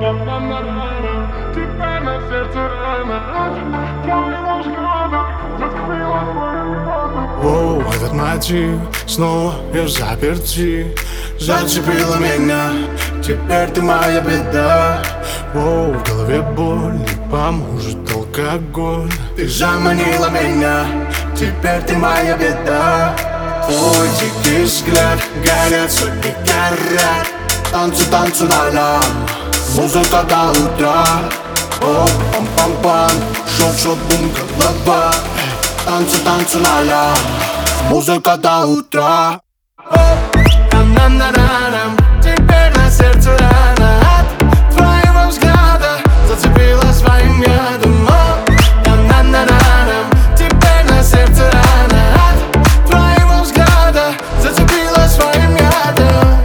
Теперь на сердце рана от твоего взгляда зацепила твою. Оу, этот мотив снова и взаперти зацепила меня, теперь ты моя беда. Оу, в голове боль, не поможет алкоголь. Ты заманила меня, теперь ты моя беда. Твой дикий взгляд, горят сотни карат. Танцы, танцы на музыка до утра. О, пам-пам-пам, шот-шот, бум, голова. Танцы, танцы на музыка до утра. На-на-на-на-нам, теперь на сердце рана от твоего взгляда зацепила своим ядом. На-на-на-на-нам, теперь на сердце рана от твоего взгляда зацепила своим ядом.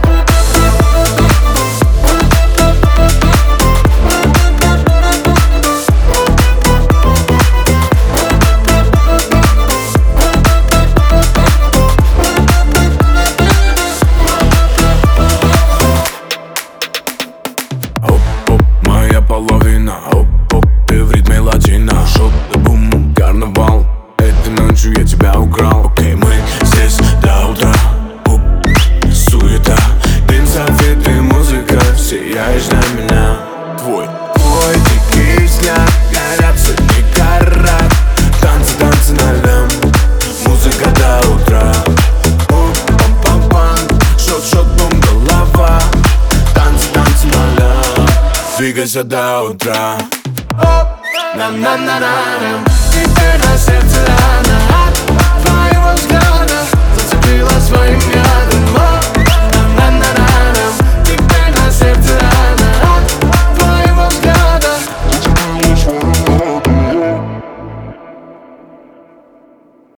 Половина, оп-оп, ты в ритме латино. Шот, бум, карнавал. Этой ночью я тебя украл. Окей, мы здесь до утра. Оп, суета, дым, софиты, музыка. Сияешь на меня. Твой дикий взгляд, горят сотни карат. Танцы, танцы на лям, музыка до утра. Оп, пам-пам-пам, шот-шот, бум, голова. Танцы, танцы на лям, двигайся до утра. На-на-на-на-на, теперь на сердце рана от твоего взгляда зацепила своим